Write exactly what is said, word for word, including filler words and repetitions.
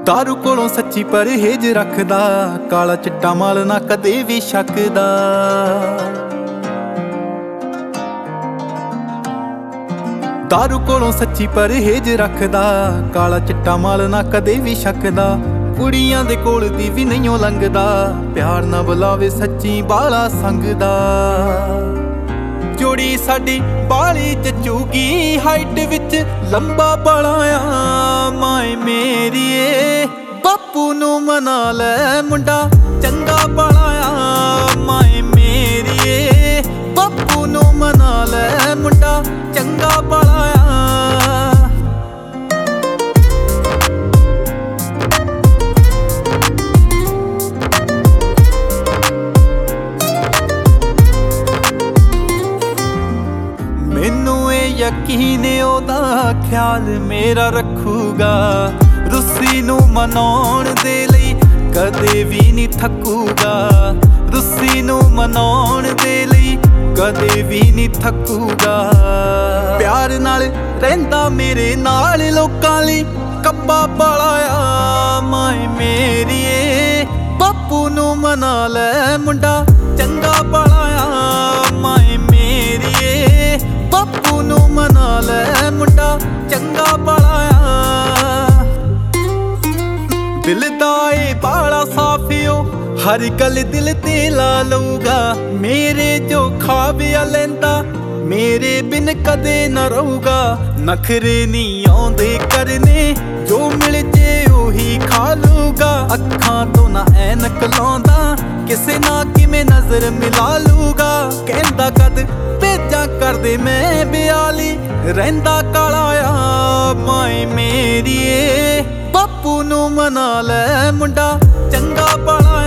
दारू कोलों सच्ची परहेज रखदा, काला चिट्टा माल ना कदे भी छकदा। दारू कोलों सच्ची परहेज रखदा, काला चिट्टा माल ना कदे भी छकदा। कुड़ियां दे कोल दी भी नहीं लंघदा, प्यार ना बुलावे सच्ची बाला संगदा। जोड़ी साडी बाली जचूगी, हाइट विच लंबा बड़ा आ माए मेरीए। बापू नू मना ले मुंडा चंगा बड़ा आ माए मेरीए। बापू नू मना ले मुंडा चंगा बड़ा आ। मैनू ये यकीन ओदा ख्याल मेरा रखूगा, रुस्सी नू मनाउण दे लई कदे भी नहीं थकूगा। रुस्सी नू मनाउण दे लई कदे भी नहीं थकूगा। प्यार नाल रहिंदा मेरे नाल लोकां लई कब्बा बड़ा आ माए मेरीए। बापू नू मना ले मुंडा चंगा बड़ा आ माए मेरीए। बापू नू मना ले मुंडा चंगा बड़ा आ। दिल दा ए बाला साफियो हर गल दिल ते ला लूगा। मेरे जो खाबिया लेंदा मेरे बिन कदे न रहूगा। नखरे नहीं आउंदे करने, जो मिल जे ओही खा लूगा। अखां तो ना ऐनक लाउंदा, किसे ना किवें नजर मिला लूगा। कहंदा कद भेजां करदे मैं बियाली, रहिंदा काला आ माए मेरीए। बापू नू मना ले मुंडा चंगा बड़ा